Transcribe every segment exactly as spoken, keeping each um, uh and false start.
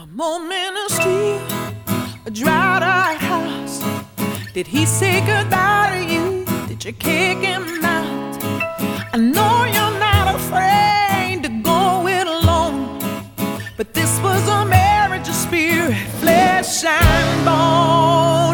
A moment of steel, a dried-eyed house. Did he say goodbye to you? Did you kick him out? I know you're not afraid to go it alone, but this was a marriage of spirit, flesh and bone.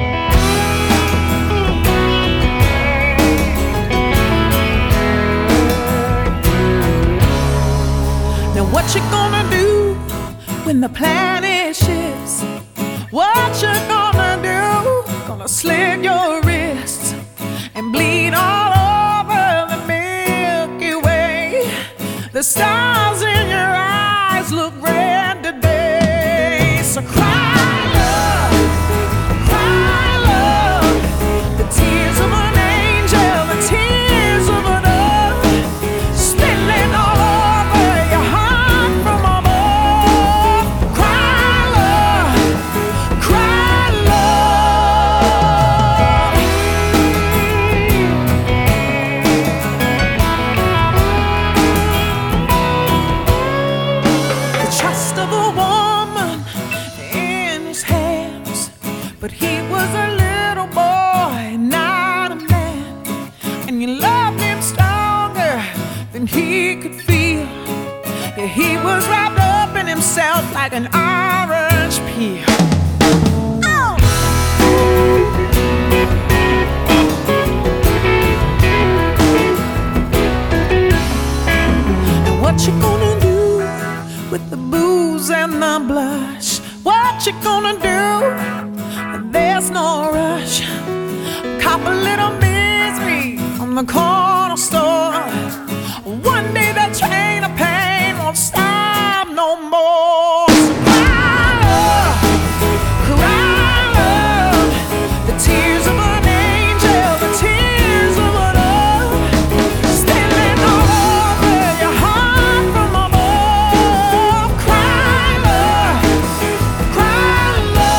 Now what you gonna do when the planet shifts? What you gonna do? Gonna slit your wrists and bleed all over the Milky Way. The stars in your eyes look red today. So cry love, cry love, the tears of an angel, the tears of a dove, spilling all over your heart from above. Cry love, cry love. The trust of a woman in his hands, but he was a little boy, not a man. And you loved him stronger than he could feel. Yeah, he was wrapped up in himself like an orange peel. Oh! And what you gonna do with the booze and the blush? What you gonna do? There's no rush. Cop a little misery from the corner store. One day that train of pain won't stop no more. So cry love, cry love, the tears of an angel, the tears of a dove, spilling all over your heart from above. Cry love, cry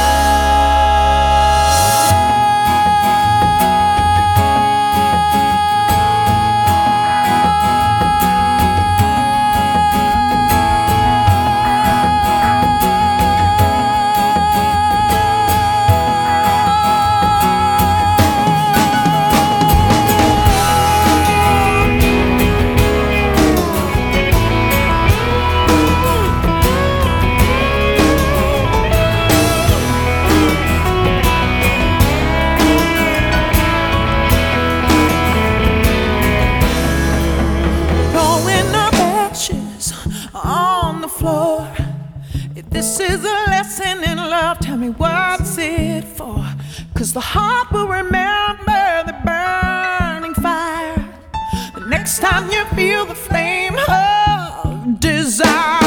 on the floor. If this is a lesson in love, tell me what's it for? 'Cause the heart will remember the burning fire the next time you feel the flame of desire.